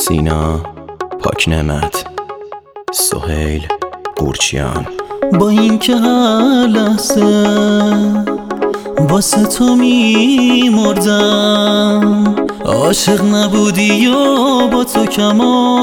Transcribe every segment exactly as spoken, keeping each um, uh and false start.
سینا پاکنعمت، سهیل قورچیان. با این که هر لحظه واسه تو می مردم، عاشق نبودی و با تو کم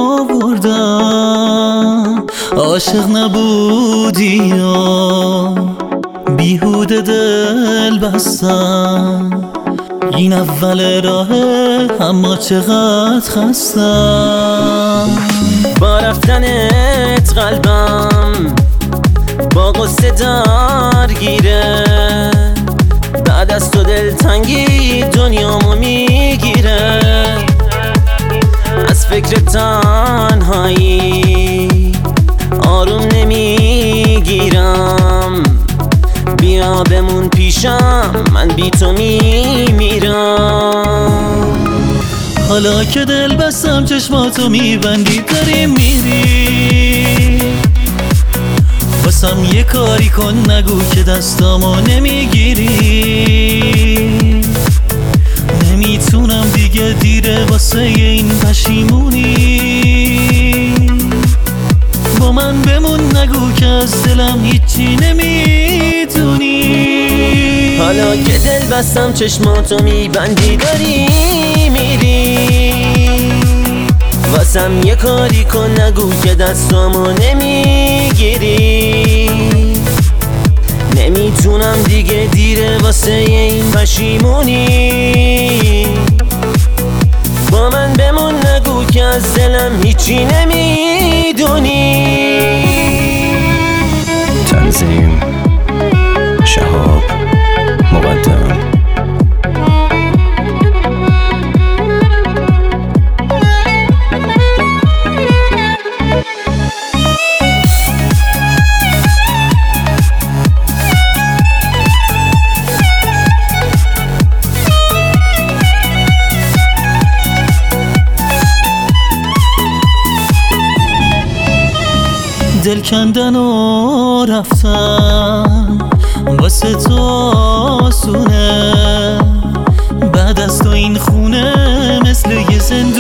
آوردم. عاشق نبودی و بیهوده دل بستم، این اول راهه اما چقدر خستم. با رفتنت قلبم با قصه درگیره، بعد از تو دلتنگی دنیامو میگیره. از فکر تنهایی آروم نمیگیرم، بیا بمون پیشم من بی تو میمیرم. حالا که دل بستم چشماتو میبندی داری میری، واسم یه کاری کن نگو که دستامو نمیگیری. نمیتونم دیگه دیره واسه این پشیمونی، با من بمون نگو که از دلم هیچی نمیدونی. حالا که دل بستم چشماتو میبندی داری میری، واسم یه کاری کن نگو که دستامو نمیگیری. نمیتونم دیگه دیره واسه این پشیمونی، با من بمون نگو که از دلم هیچی نمیدونی. تنظیم شهاب مقدم. دل کندن و رفتن واسه تو آسونه، بعد از تو این خونه مثل یه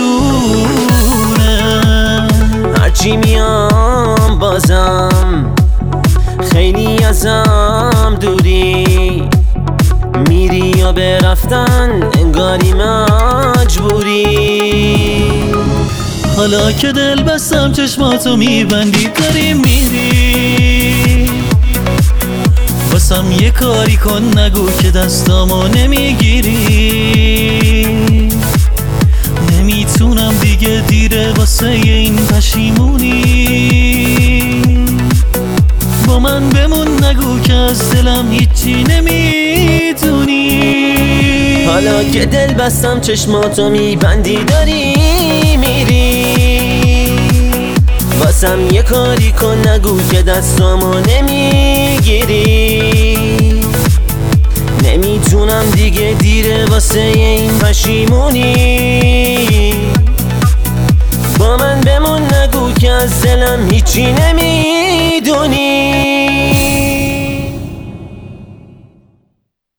زندونه. هرچی میام بازم خیلی ازم دوری، میری یا به رفتن انگاری مجبوری. حالا که دل بستم چشماتو میبندی داری میری، واسم یه کاری کن نگو که دستامو نمیگیری. نمیتونم دیگه دیره واسه این پشیمونی، با من بمون نگو که از دلم هیچی نمیدونی. حالا که دل بستم چشماتو میبندی داری میری، واسم یه کاری کن نگو که دستامو نمیگیری. نمیتونم دیگه دیره واسه این پشیمونی، با من بمون نگو که از دلم هیچی نمیدونی.